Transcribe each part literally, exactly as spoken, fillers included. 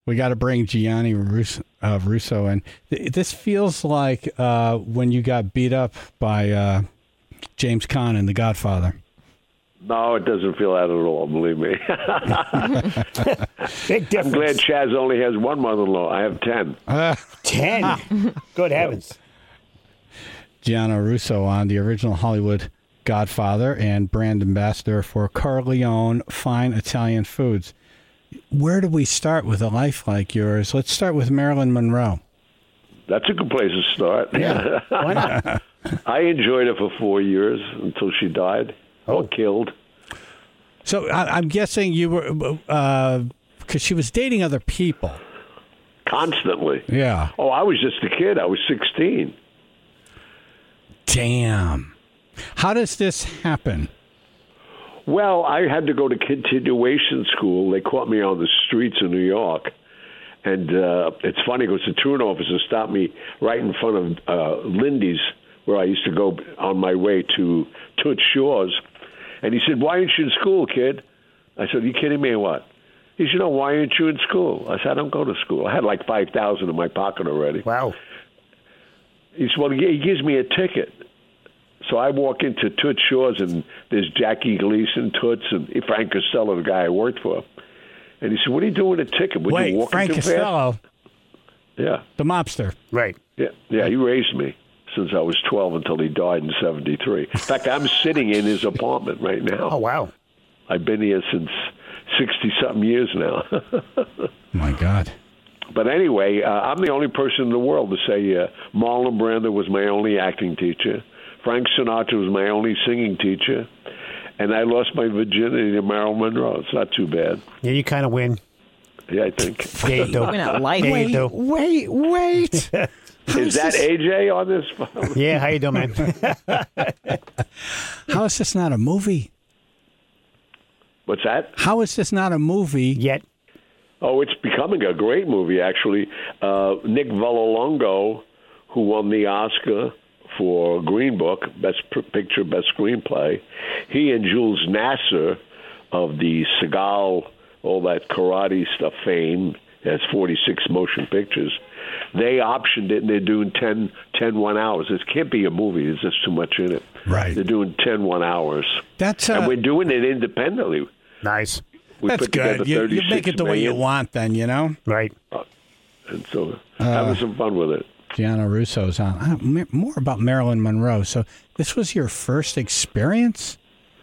We got to bring Gianni Russo, uh, Russo in. This feels like uh, when you got beat up by uh, James Caan in The Godfather. No, it doesn't feel that at all, believe me. Big difference. I'm glad Chaz only has one mother-in-law. I have ten. Uh, ten? Good heavens. Gianni Russo on the original Hollywood Godfather and brand ambassador for Corleone Fine Italian Foods. Where do we start with a life like yours? Let's start with Marilyn Monroe. That's a good place to start. Yeah, why not? I enjoyed her for four years until she died Oh. or killed. So I, I'm guessing you were, because uh, she was dating other people. Constantly. Yeah. Oh, I was just a kid. I was sixteen. Damn. How does this happen? Well, I had to go to continuation school. They caught me on the streets of New York. And uh, it's funny because the truant officer stopped me right in front of uh, Lindy's, where I used to go on my way to Toots Shores. And he said, "Why aren't you in school, kid?" I said, "Are you kidding me or what?" He said, "No, why aren't you in school?" I said, "I don't go to school." I had like five thousand dollars in my pocket already. Wow. He said, "Well, he gives me a ticket." So I walk into Toots Shores, and there's Jackie Gleason, Toots, and Frank Costello, the guy I worked for. And he said, "What are you doing with a ticket? Were Wait, you walking Frank too Costello, fast?" Yeah. the mobster. Right. Yeah, yeah, he raised me since I was twelve until he died in seventy-three. In fact, I'm sitting in his apartment right now. Oh, wow. I've been here since sixty-something years now. My God. But anyway, uh, I'm the only person in the world to say uh, Marlon Brando was my only acting teacher. Frank Sinatra was my only singing teacher. And I lost my virginity to Marilyn Monroe. It's not too bad. Yeah, you kind of win. Yeah, I think. Yeah, you do. I mean, I like Yeah, it. you do. Wait, wait. Is that A J on this phone? Yeah, how you doing, man? How is this not a movie? What's that? How is this not a movie? Yet. Oh, it's becoming a great movie, actually. Uh, Nick Vallelongo, who won the Oscar for Green Book, Best Picture, Best Screenplay, he and Jules Nasser of the Seagal, all that karate stuff fame, has forty-six motion pictures, they optioned it, and they're doing ten, ten one hours. This can't be a movie. There's just too much in it. Right. They're doing ten one hours. That's uh, and we're doing it independently. Nice. We that's put together good. You, you thirty-six make it the way you million, want, then, you know? Right. and so having some fun with it. Gianni Russo's on. Uh, m- more about Marilyn Monroe. So this was your first experience?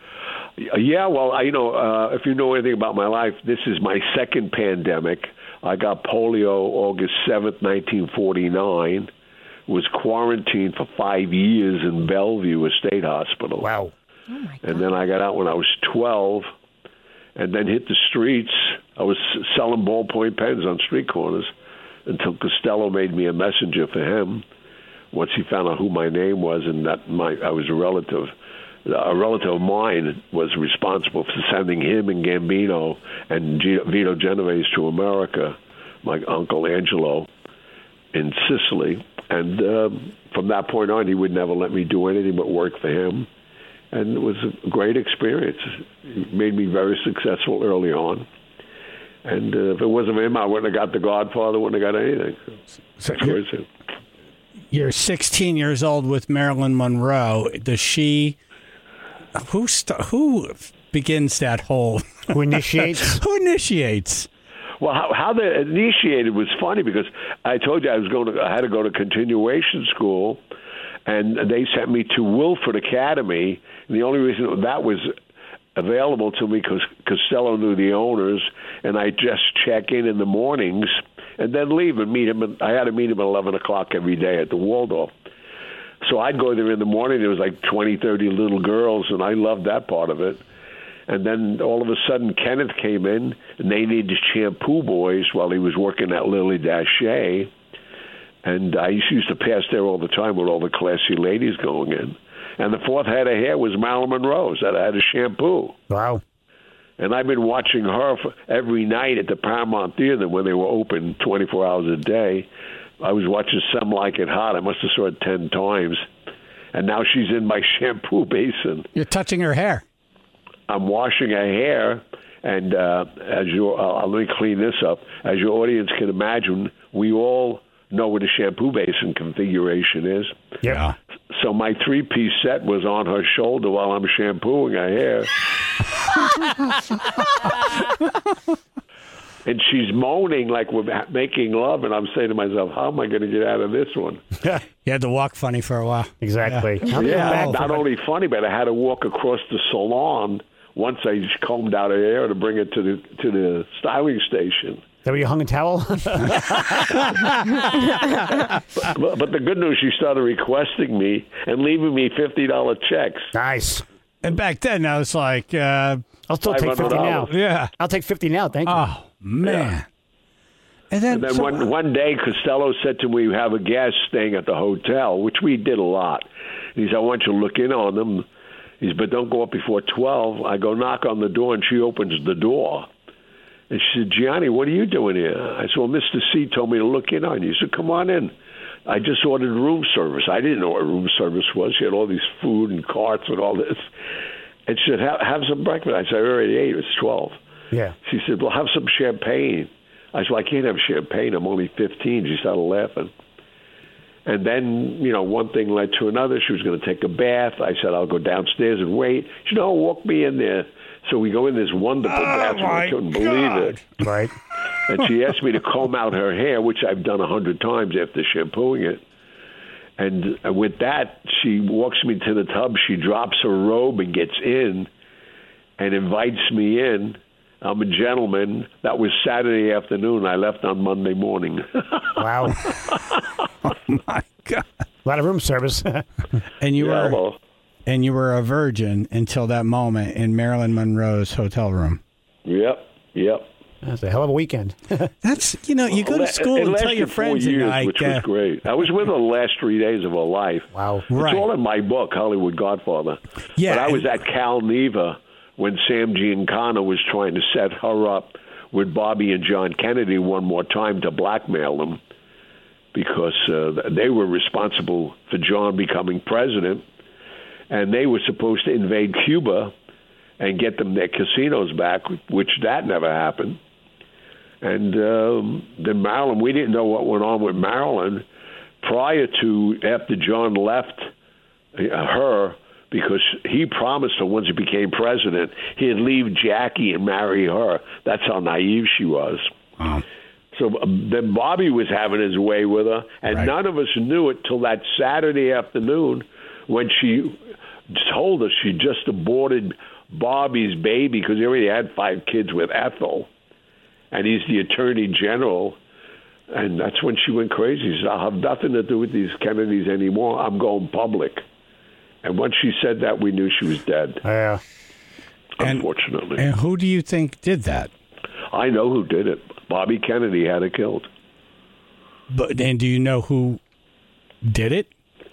Yeah, well, I, you know, uh, if you know anything about my life, this is my second pandemic. I got polio August seventh, nineteen forty-nine. Was quarantined for five years in Bellevue State Hospital. Wow. Oh my God. And then I got out when I was twelve, and then hit the streets. I was selling ballpoint pens on street corners until Costello made me a messenger for him. Once he found out who my name was, and that my I was a relative. A relative of mine was responsible for sending him and Gambino and G- Vito Genovese to America, my uncle Angelo, in Sicily. And um, from that point on, he would never let me do anything but work for him. And it was a great experience. It made me very successful early on. And uh, if it wasn't for him, I wouldn't have got The Godfather, wouldn't have got anything. So Of course, it- You're sixteen years old with Marilyn Monroe. Does she... Who st- who begins that whole... Who initiates? Who initiates? Well, how, how they initiated was funny because I told you I was going to, I had to go to continuation school, and they sent me to Wilford Academy. And the only reason that was available to me because Costello knew the owners, and I just check in in the mornings and then leave and meet him. I had to meet him at eleven o'clock every day at the Waldorf. So I'd go there in the morning. There was like twenty, thirty little girls, and I loved that part of it. And then all of a sudden, Kenneth came in, and they needed shampoo boys while he was working at Lily Daché. And I used to pass there all the time with all the classy ladies going in. And the fourth head of hair was Marilyn Monroe's that I had a shampoo. Wow. And I've been watching her for every night at the Paramount Theater when they were open twenty-four hours a day. I was watching Some Like It Hot. I must have saw it ten times. And now she's in my shampoo basin. You're touching her hair. I'm washing her hair, And uh, as your, uh, let me clean this up. As your audience can imagine, we all know what a shampoo basin configuration is. Yeah. So my three-piece set was on her shoulder while I'm shampooing her hair. And she's moaning like we're making love, and I'm saying to myself, how am I going to get out of this one? You had to walk funny for a while. Exactly. Yeah. Yeah, Oh, not only funny, but I had to walk across the salon once I combed out her hair to bring it to the to the styling station. Is that where you hung a towel? But, but, but the good news, she started requesting me and leaving me fifty dollar checks. Nice. And back then, I was like, uh, I'll still take fifty now. yeah. I'll take fifty now. Thank you. Oh, man. Yeah. And then, And then so- one one day, Costello said to me, "We have a guest staying at the hotel," which we did a lot. He said, "I want you to look in on them." He said, "But don't go up before twelve." I go knock on the door, and she opens the door. And she said, "Gianni, what are you doing here?" I said, "Well, Mister C told me to look in on you." He said, "Come on in." I just ordered room service. I didn't know what room service was. She had all these food and carts and all this. And she said, have, have some breakfast. I said, "I already ate. It's twelve. Yeah. She said, "Well, have some champagne." I said, "Well, I can't have champagne. I'm only fifteen. She started laughing. And then, you know, one thing led to another. She was going to take a bath. I said, "I'll go downstairs and wait." She said, "No, walk me in there." So we go in this wonderful Oh, bathroom. I my couldn't God. believe it. Right. And she asked me to comb out her hair, which I've done a hundred times after shampooing it. And with that, she walks me to the tub. She drops her robe and gets in and invites me in. I'm a gentleman. That was Saturday afternoon. I left on Monday morning. Wow. oh, my God. A lot of room service. And you Yeah, were well, and you were a virgin until that moment in Marilyn Monroe's hotel room. yep, yep. That's a hell of a weekend. That's, you know, you go to It school and tell lasted your friends four and years, you're like, which uh, was great. I was with her the last three days of her life. Wow. right. It's all in my book, Hollywood Godfather. Yeah, But I was and- at Cal Neva when Sam Giancana was trying to set her up with Bobby and John Kennedy one more time to blackmail them because uh, they were responsible for John becoming president, and they were supposed to invade Cuba and get them their casinos back, which that never happened. And um, then Marilyn, we didn't know what went on with Marilyn prior to, after John left uh, her, because he promised her once he became president, he'd leave Jackie and marry her. That's how naive she was. Wow. So um, then Bobby was having his way with her, and Right. none of us knew it till that Saturday afternoon when she told us she just aborted Bobby's baby because he already had five kids with Ethel, and he's the attorney general. And that's when she went crazy. She said, "I'll have nothing to do with these Kennedys anymore. I'm going public." And once she said that, we knew she was dead, Yeah. And- unfortunately. And who do you think did that? I know who did it. Bobby Kennedy had her killed. But and do you know who did it?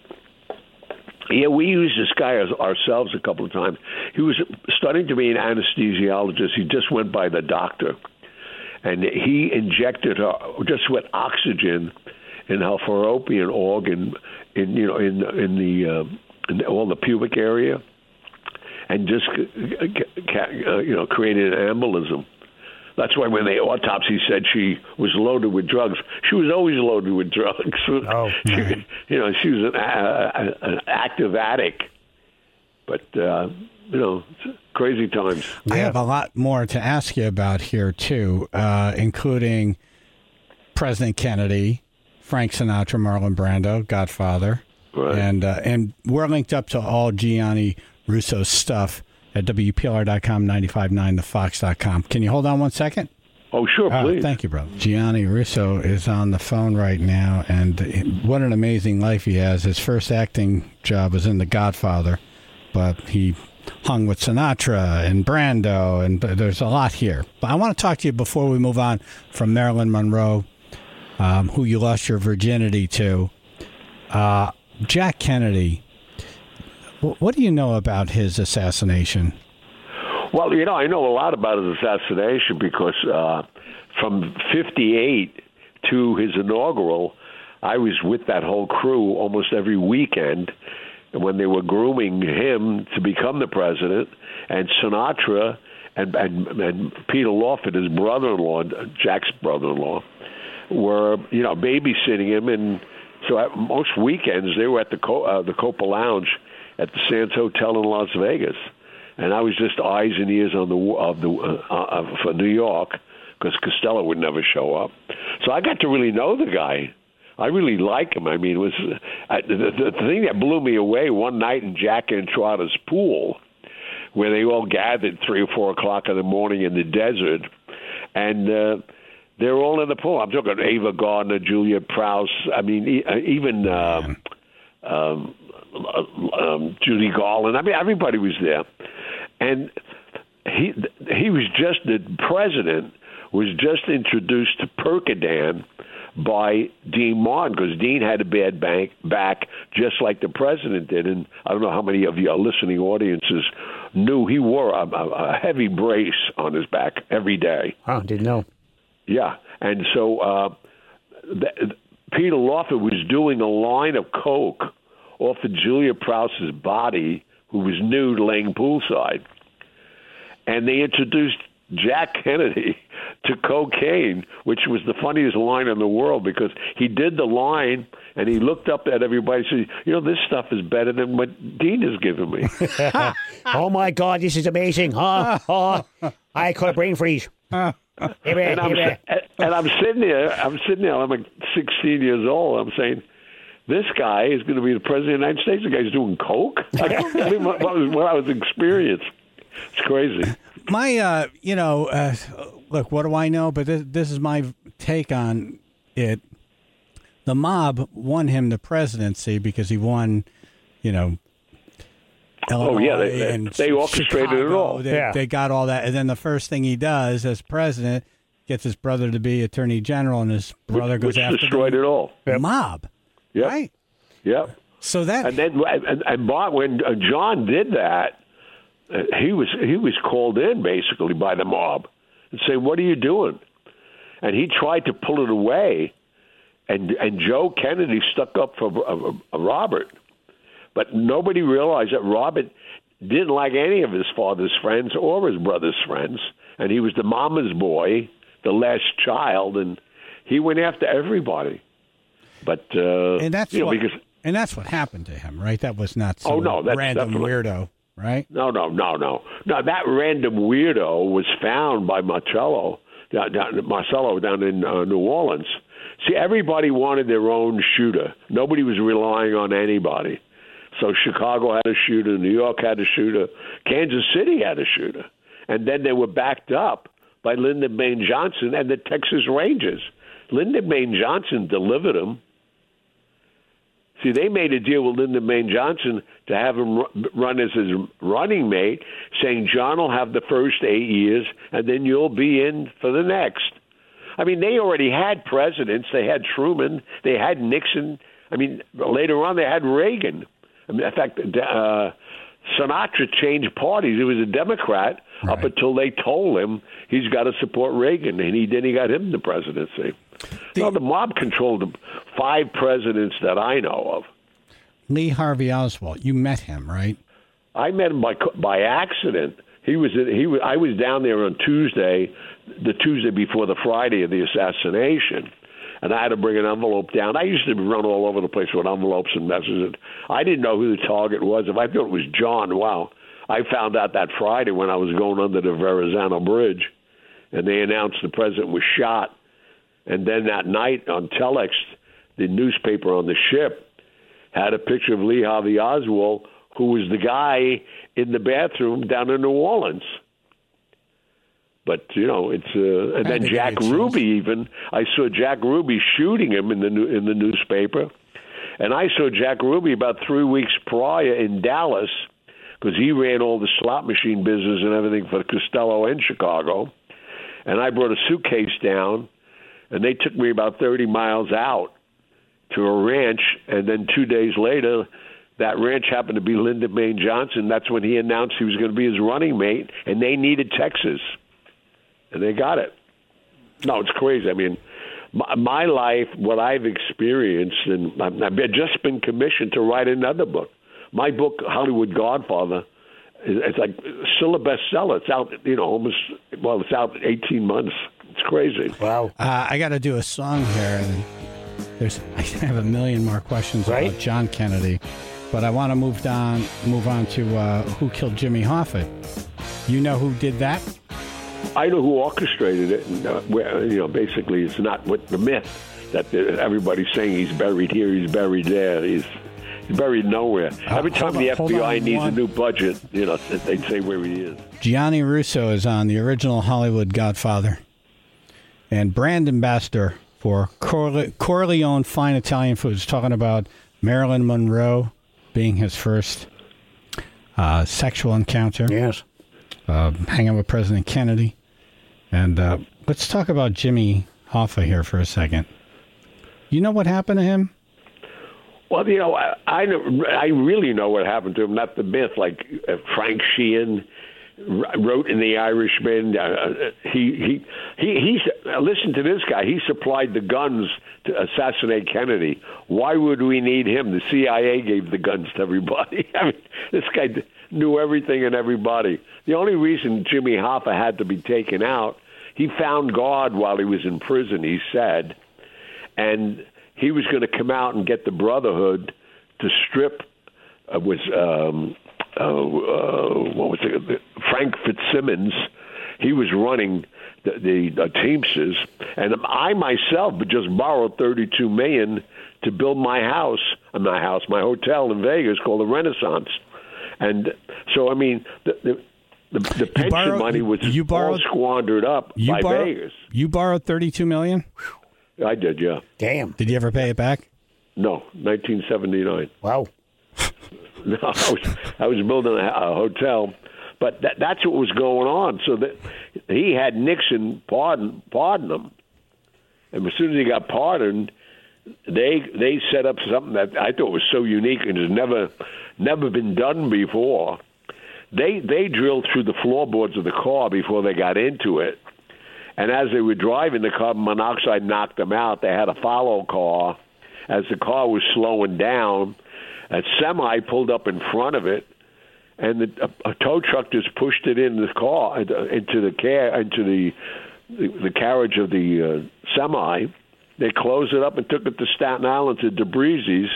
Yeah, we used this guy as, ourselves a couple of times. He was studying to be an anesthesiologist. He just went by the doctor. And he injected her just with oxygen in her fallopian organ, in you know, in in the uh, in all the pubic area, and just uh, you know, created an embolism. That's why when the autopsy said she was loaded with drugs, she was always loaded with drugs. Oh, she, you know, she was an, uh, an active addict. But uh, you know, it's crazy times. I Yeah. have a lot more to ask you about here, too, uh, including President Kennedy, Frank Sinatra, Marlon Brando, Godfather. Right. And uh, and we're linked up to all Gianni Russo's stuff at W P L R dot com, nine five nine the fox dot com. Can you hold on one second? Oh, sure, Oh, please. thank you, brother. Gianni Russo is on the phone right now, and what an amazing life he has. His first acting job was in The Godfather, but he hung with Sinatra and Brando, and there's a lot here. But I want to talk to you before we move on from Marilyn Monroe, um, who you lost your virginity to. Uh, Jack Kennedy, wh- what do you know about his assassination? Well, you know, I know a lot about his assassination because uh, from fifty-eight to his inaugural, I was with that whole crew almost every weekend when they were grooming him to become the president. And Sinatra and and, and Peter Lawford, his brother-in-law, Jack's brother-in-law, were you know babysitting him, and so at most weekends they were at the Co- uh, the Copa Lounge at the Sands Hotel in Las Vegas, and I was just eyes and ears on the of the uh, uh, for New York because Costello would never show up. So I got to really know the guy. I really like him. I mean, it was uh, the, the, the thing that blew me away one night in Jack and Trotta's pool, where they all gathered three or four o'clock in the morning in the desert, and uh, they're all in the pool. I'm talking Ava Gardner, Julia Prowse. I mean, e- even um, um, um, Judy Garland. I mean, everybody was there, and he he was just the president was just introduced to Percodan by Dean Martin, because Dean had a bad bank back just like the president did. And I don't know how many of your listening audiences knew he wore a, a heavy brace on his back every day. Oh, didn't know. Yeah. And so uh, the, Peter Lawford was doing a line of coke off of Julia Prouse's body, who was nude laying poolside. And they introduced Jack Kennedy to cocaine, which was the funniest line in the world, because he did the line and he looked up at everybody and said, you know, this stuff is better than what Dean has given me. Oh, my God, this is amazing. Huh? Oh, I caught a brain freeze. Here we are, and, I'm, here we are. and I'm sitting there, I'm sitting there, I'm like sixteen years old, I'm saying, this guy is going to be the president of the United States. The guy's doing coke? I can't believe what, what, was, what I was experiencing. It's crazy. My, uh, you know, uh, look, what do I know? But this, this is my take on it. The mob won him the presidency because he won, you know, Illinois oh, yeah, they, they, and they orchestrated Chicago. it all. They, yeah. they got all that. And then the first thing he does as president, gets his brother to be attorney general, and his brother which, goes which after destroyed the it all. mob. Yep. Right? Yep. So that... And then and, and Bob, when uh, John did that, uh, he was he was called in basically by the mob and say, "What are you doing?" And he tried to pull it away, and and Joe Kennedy stuck up for uh, uh, Robert, but nobody realized that Robert didn't like any of his father's friends or his brother's friends, and he was the mama's boy, the last child, and he went after everybody. But uh, and that's you know, what, because and that's what happened to him, right? That was not some Oh, no, that's random definitely- weirdo, right? No, no, no, no. No, that random weirdo was found by Marcello, down, down, Marcello down in uh, New Orleans. See, everybody wanted their own shooter. Nobody was relying on anybody. So Chicago had a shooter, New York had a shooter, Kansas City had a shooter. And then they were backed up by Lyndon Baines Johnson and the Texas Rangers. Lyndon Baines Johnson delivered them. See, they made a deal with Lyndon Baines Johnson to have him run as his running mate, saying, John will have the first eight years, and then you'll be in for the next. I mean, they already had presidents. They had Truman. They had Nixon. I mean, later on, they had Reagan. I mean, in fact, uh, Sinatra changed parties. He was a Democrat right. up until they told him he's got to support Reagan, and he then he got him the presidency. The, no, the mob controlled the five presidents that I know of. Lee Harvey Oswald, you met him, right? I met him by by accident. He was he was I was down there on Tuesday, the Tuesday before the Friday of the assassination, and I had to bring an envelope down. I used to run all over the place with envelopes and messages. I didn't know who the target was. If I thought it was John, wow. I found out that Friday when I was going under the Verrazano Bridge, and they announced the president was shot. And then that night on Telex, the newspaper on the ship had a picture of Lee Harvey Oswald, who was the guy in the bathroom down in New Orleans. But, you know, it's uh, and then Jack Ruby even. I saw Jack Ruby shooting him in the in the newspaper. And I saw Jack Ruby about three weeks prior in Dallas because he ran all the slot machine business and everything for Costello and Chicago. And I brought a suitcase down. And they took me about thirty miles out to a ranch, and then two days later, that ranch happened to be Lyndon Baines Johnson. That's when he announced he was going to be his running mate, and they needed Texas, and they got it. No, it's crazy. I mean, my, my life, what I've experienced, and I've, I've just been commissioned to write another book. My book, Hollywood Godfather, It's like still a bestseller. It's out, you know, almost, well, it's out eighteen months. It's crazy. Wow. Uh, I got to do a song here. And there's, I have a million more questions Right? about John Kennedy, but I want to move on, move on to uh, who killed Jimmy Hoffa. You know who did that? I know who orchestrated it, and uh, where, you know, basically it's not what the myth that the, everybody's saying he's buried here, he's buried there, he's, he's buried nowhere. Uh, Every time hold the on, hold F B I on needs one- a new budget, you know, they'd say where he is. Gianni Russo is on the original Hollywood Godfather, and brand ambassador for Corle- Corleone Fine Italian Foods, talking about Marilyn Monroe being his first uh, sexual encounter, Yes. uh, hanging with President Kennedy. And uh, let's talk about Jimmy Hoffa here for a second. You know what happened to him? Well, you know, I, I, know- I really know what happened to him, not the myth. Like uh, Frank Sheehan wrote in The Irishman. Uh, he he he he. Uh, listen to this guy. He supplied the guns to assassinate Kennedy. Why would we need him? The C I A gave the guns to everybody. I mean, this guy knew everything and everybody. The only reason Jimmy Hoffa had to be taken out, he found God while he was in prison. He said, and he was going to come out and get the Brotherhood to strip. Uh, was um, uh, uh, what was it? Frank Fitzsimmons. He was running the, the, the Teamsters, and I myself just borrowed thirty-two million dollars to build my house, uh, my house, my hotel in Vegas called the Renaissance. And so, I mean, the the, the, the pension borrowed- money was you borrowed- all squandered up You by borrowed, Vegas. You borrowed thirty-two million dollars? I did, yeah. Damn. Did you ever pay it back? No, nineteen seventy-nine. Wow. No, I was, I was building a, a hotel, but that, that's what was going on. So that he had Nixon pardon pardon him, and as soon as he got pardoned, they they set up something that I thought was so unique and has never never been done before. They they drilled through the floorboards of the car before they got into it, and as they were driving, the carbon monoxide knocked them out. They had a follow car. As the car was slowing down, a semi pulled up in front of it, and the, a, a tow truck just pushed it in the car into the car into the the, the carriage of the uh, semi. They closed it up and took it to Staten Island to DeBreeze's,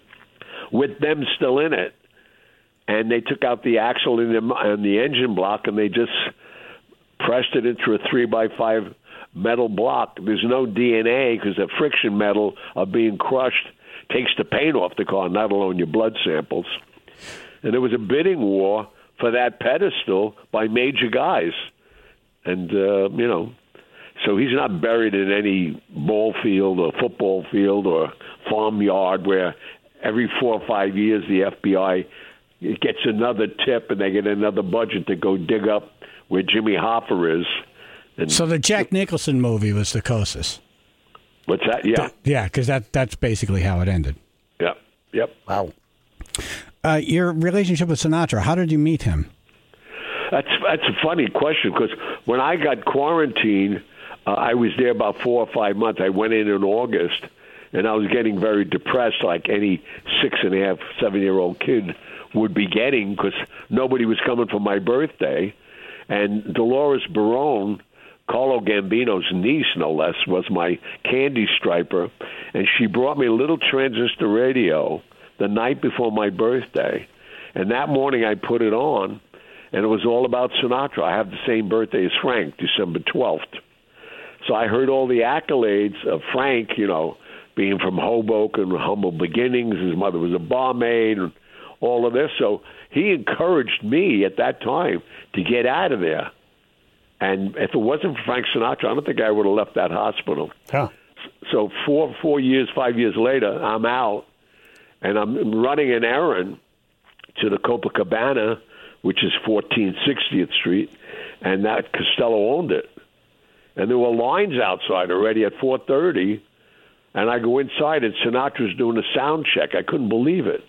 with them still in it, and they took out the axle and the, and the engine block, and they just pressed it into a three by five metal block. There's no D N A because the friction metal of being crushed takes the paint off the car, not alone your blood samples. And there was a bidding war for that pedestal by major guys. And, uh, you know, so he's not buried in any ball field or football field or farmyard where every four or five years the F B I gets another tip and they get another budget to go dig up where Jimmy Hoffa is. And So the Jack Nicholson movie was the closest. what's that? Yeah. Yeah, because that, that's basically how it ended. Yep. Yep. Wow. Uh, your relationship with Sinatra, how did you meet him? That's that's a funny question because when I got quarantined, uh, I was there about four or five months. I went in in August, and I was getting very depressed, like any six and a half, seven year old kid would be getting, because nobody was coming for my birthday. And Dolores Barone, Carlo Gambino's niece, no less, was my candy striper, and she brought me a little transistor radio the night before my birthday. And that morning I put it on, and it was all about Sinatra. I have the same birthday as Frank, December twelfth. So I heard all the accolades of Frank, you know, being from Hoboken, humble beginnings. His mother was a barmaid, and all of this. So he encouraged me at that time to get out of there. And if it wasn't for Frank Sinatra, I don't think I would have left that hospital. Huh. So four, four years, five years later, I'm out, and I'm running an errand to the Copacabana, which is fourteen sixtieth Street, and that Costello owned it. And there were lines outside already at four thirty, and I go inside, and Sinatra's doing a sound check. I couldn't believe it.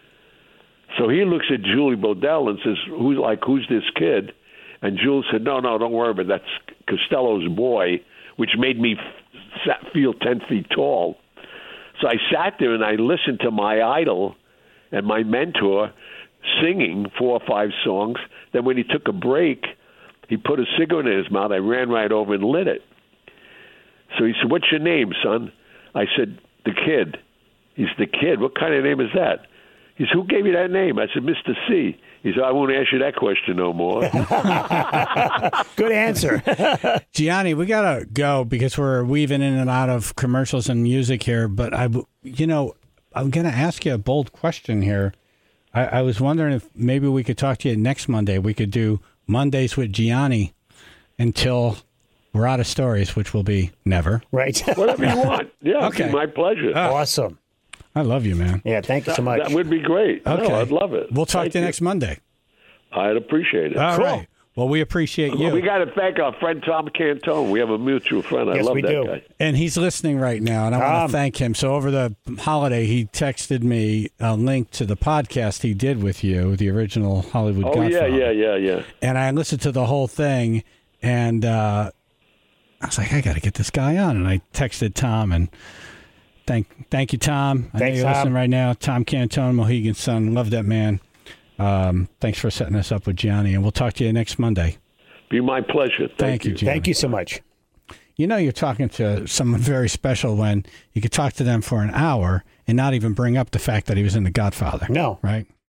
So he looks at Julie Bodell and says, "Who's like, who's this kid?" And Jules said, no, no, don't worry about it. That's Costello's boy, which made me f- feel ten feet tall. So I sat there and I listened to my idol and my mentor singing four or five songs, Then when he took a break, he put a cigarette in his mouth. I ran right over and lit it. So he said, "What's your name, son?" I said, "The Kid." He's "The Kid? What kind of name is that?" He said, "Who gave you that name?" I said, "Mister C." He said, "I won't ask you that question no more." Good answer. Gianni, we got to go because we're weaving in and out of commercials and music here. But, I, you know, I'm going to ask you a bold question here. I, I was wondering if maybe we could talk to you next Monday. We could do Mondays with Gianni until we're out of stories, which will be never. Right. Whatever you want. Yeah, Okay. it'd be my pleasure. Awesome. I love you, man. Yeah, thank you so that, much. that would be great. Okay. No, I'd love it. We'll talk Thank to you next Monday. I'd appreciate it. All Cool. right. Well, we appreciate you. We got to thank our friend Tom Cantone. We have a mutual friend. I Yes, love we that do. guy. And he's listening right now, and I want Tom. to thank him. So over the holiday, he texted me a link to the podcast he did with you, the original Hollywood Oh, Godfather. yeah, yeah, yeah, yeah. And I listened to the whole thing, and uh, I was like, I got to get this guy on. And I texted Tom, and thank thank you, Tom. I know Thanks, you're Tom. listening right now. Tom Cantone, Mohegan Sun. Love that man. Um, thanks for setting us up with Gianni, and we'll talk to you next Monday. Be my pleasure. Thank, Thank you, you. Gianni. Thank you so much. You know, you're talking to someone very special when you could talk to them for an hour and not even bring up the fact that he was in The Godfather. No. Right?